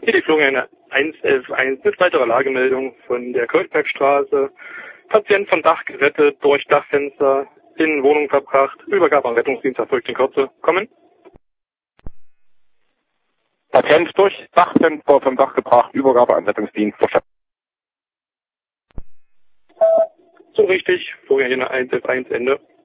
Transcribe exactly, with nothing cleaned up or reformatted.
Hier die Florian eins eins eins mit weiterer Lagemeldung von der Kreuzbergstraße. Patient vom Dach gerettet, durch Dachfenster, in Wohnung verbracht, Übergabe am Rettungsdienst erfolgt in Kürze. Kommen. Patient durch Dachfenster vom Dach gebracht, Übergabe am Rettungsdienst. So richtig, Florian eins eins eins Ende.